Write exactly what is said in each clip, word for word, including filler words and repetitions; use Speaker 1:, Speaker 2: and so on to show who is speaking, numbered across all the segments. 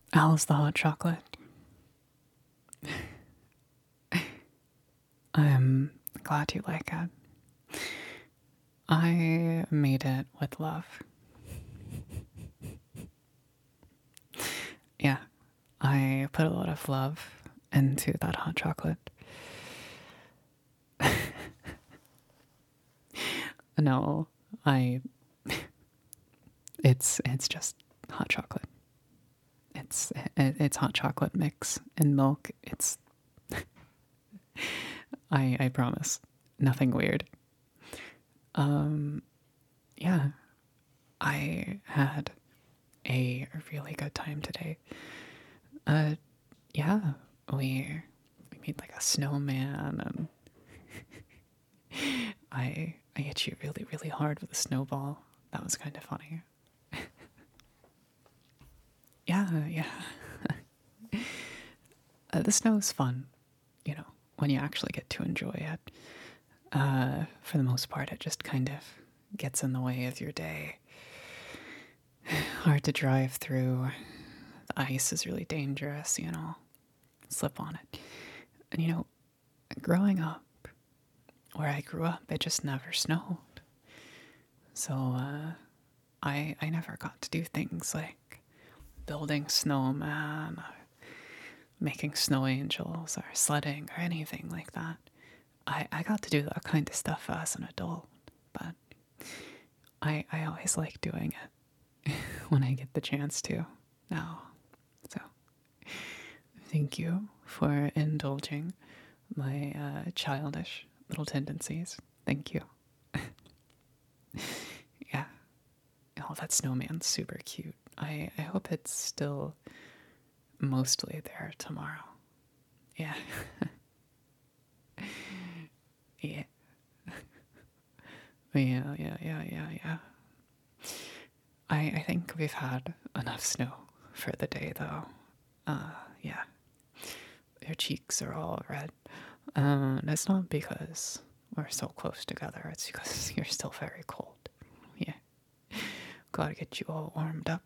Speaker 1: How's the hot chocolate? I'm glad you like it. I made it with love. Yeah, I put a lot of love into that hot chocolate. No, I. It's it's just hot chocolate. It's it's hot chocolate mix and milk. It's. I I promise, nothing weird. Um, yeah, I had a really good time today. Uh, yeah, we we made like a snowman, and I I hit you really really hard with a snowball. That was kind of funny. Yeah, yeah. Uh, the snow is fun, you know, when you actually get to enjoy it. Uh, for the most part, it just kind of gets in the way of your day. Hard to drive through. The ice is really dangerous, you know. Slip on it. And you know, growing up, where I grew up, it just never snowed. So uh, I I never got to do things like building snowman, making snow angels, or sledding, or anything like that. I, I got to do that kind of stuff as an adult, but I I always like doing it when I get the chance to now. So thank you for indulging my uh, childish little tendencies. Thank you. Yeah. Oh, that snowman's super cute. I, I hope it's still mostly there tomorrow. Yeah. Yeah. Yeah, yeah, yeah, yeah, yeah. I, I think we've had enough snow for the day, though. Uh, yeah. Your cheeks are all red. Uh, and it's not because we're so close together, it's because you're still very cold. Yeah. Gotta get you all warmed up.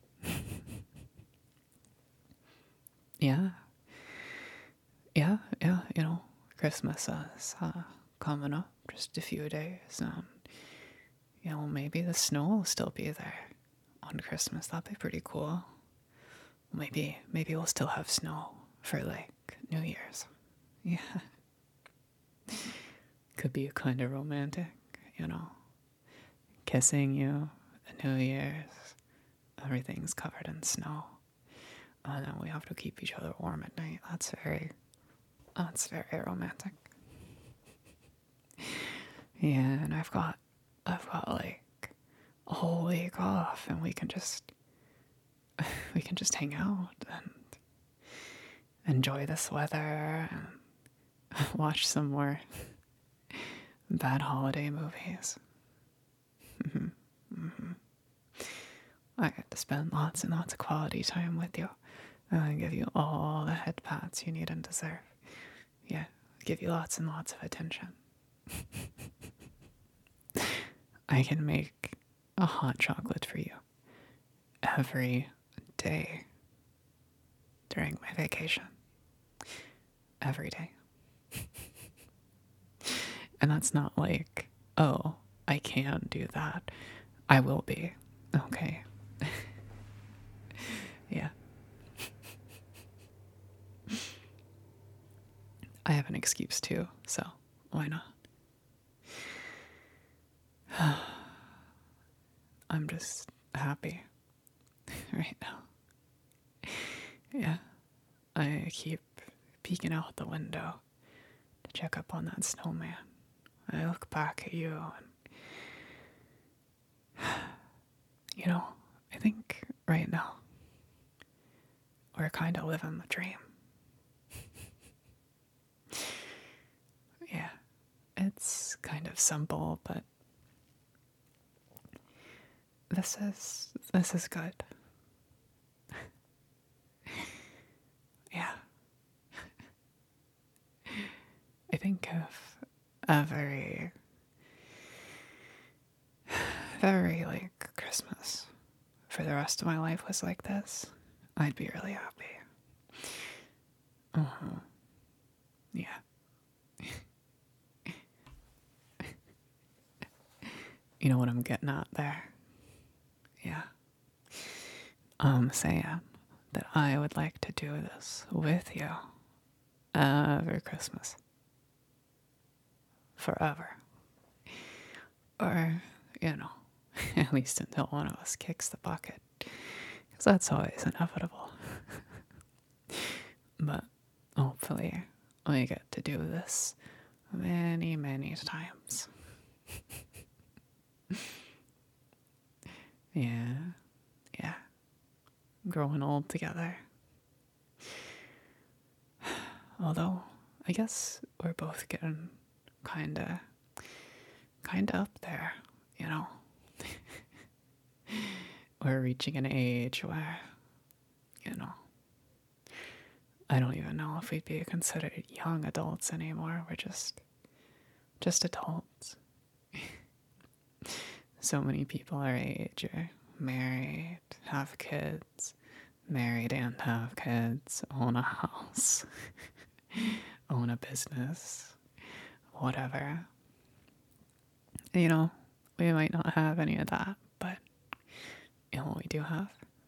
Speaker 1: Yeah. Yeah, yeah, you know, Christmas is uh, coming up just a few days, and, you know, maybe the snow will still be there on Christmas. That'd be pretty cool. Maybe, maybe we'll still have snow for, like, New Year's. Yeah. Could be kind of romantic, you know. Kissing you at New Year's, everything's covered in snow. And then we have to keep each other warm at night. That's very, that's very romantic. Yeah, and I've got, I've got like a whole week off, and we can just, we can just hang out and enjoy this weather and watch some more bad holiday movies. Mm-hmm. Mm-hmm. I get to spend lots and lots of quality time with you. I give you all the head pats you need and deserve. Yeah, give you lots and lots of attention. I can make a hot chocolate for you every day during my vacation. Every day. And that's not like, oh, I can do that. I will be. Okay. Yeah. I have an excuse too, so why not? I'm just happy right now. Yeah. I keep peeking out the window to check up on that snowman. I look back at you and, you know, I think right now we're kind of living the dream. Yeah, it's kind of simple, but this is this is good. Yeah. I think if a very very like Christmas for the rest of my life was like this, I'd be really happy. Uh-huh. Yeah. You know what I'm getting at there? Yeah. I'm saying that I would like to do this with you every Christmas. Forever. Or, you know, at least until one of us kicks the bucket. Because that's always inevitable. But hopefully we get to do this many, many times. Yeah, yeah. Growing old together. Although, I guess we're both getting kinda, kinda up there, you know? We're reaching an age where, you know, I don't even know if we'd be considered young adults anymore. We're just, just adults. So many people our age are married, have kids, married and have kids, own a house, own a business, whatever. You know, we might not have any of that, but you know what we do have?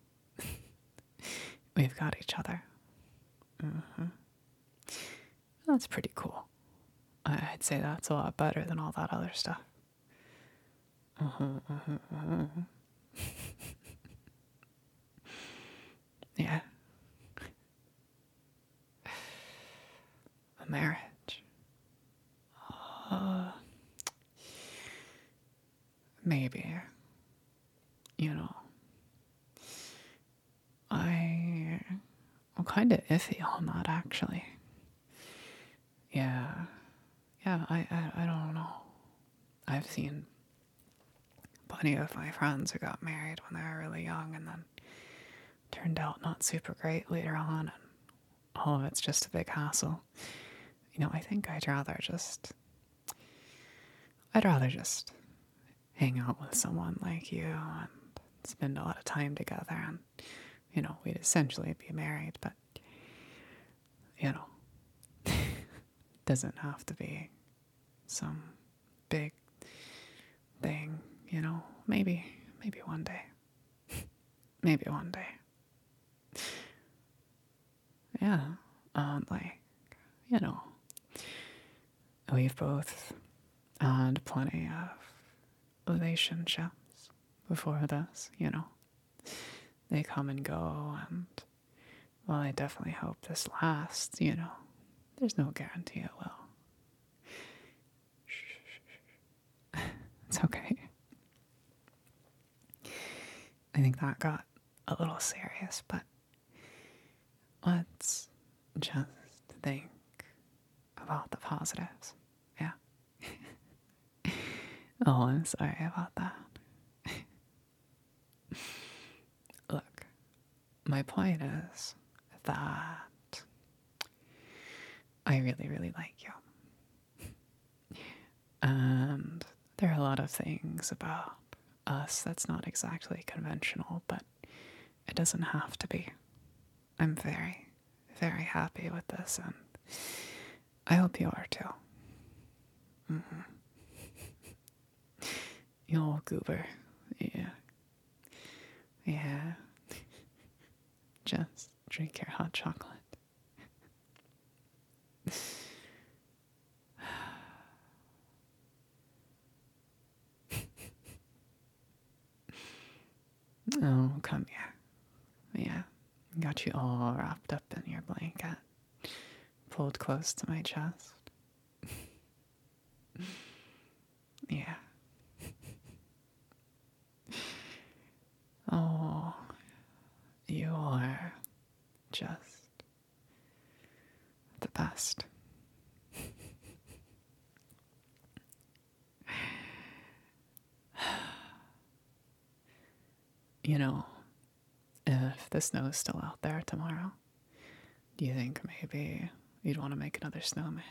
Speaker 1: We've got each other. Mm-hmm. That's pretty cool. I'd say that's a lot better than all that other stuff. Mm-hmm, mm-hmm, mm-hmm. Yeah. A marriage. Uh, maybe. You know, I, I'm kind of iffy on that, actually. Yeah. Yeah, I, I, I don't know. I've seen plenty of my friends who got married when they were really young and then turned out not super great later on, and all of it's just a big hassle. You know, I think I'd rather just, I'd rather just hang out with someone like you and spend a lot of time together, and, you know, we'd essentially be married, but, you know, doesn't have to be some big thing, you know, maybe, maybe one day, maybe one day. Yeah, um, like, you know, we've both had plenty of relationships before this, you know. They come and go, and, well, I definitely hope this lasts, you know. There's no guarantee it will. Shh. It's okay. I think that got a little serious, but let's just think about the positives. Yeah. Oh, I'm sorry about that. Look, my point is that I really, really like you. And there are a lot of things about us that's not exactly conventional, but it doesn't have to be. I'm very, very happy with this, and I hope you are too. Mm-hmm. You old goober. Yeah. Yeah. Just drink your hot chocolate. Oh, come here. Yeah. Got you all wrapped up in your blanket, pulled close to my chest. Yeah. Oh, you are just the best. You know, if the snow's still out there tomorrow, do you think maybe you'd want to make another snowman?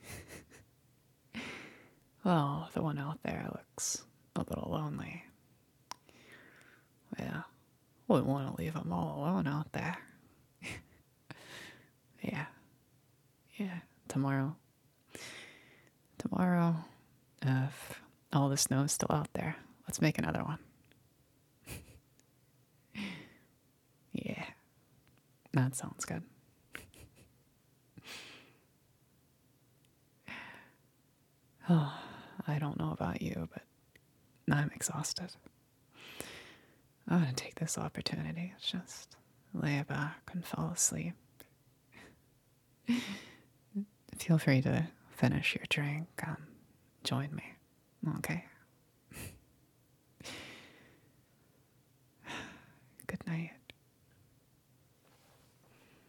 Speaker 1: Well, the one out there looks a little lonely. Yeah, wouldn't want to leave them all alone out there, Yeah, tomorrow. Tomorrow, if all the snow's still out there, let's make another one. Yeah, that sounds good. Oh, I don't know about you, but I'm exhausted. I'm gonna take this opportunity to just lay back and fall asleep. Feel free to finish your drink and join me, okay? Good night.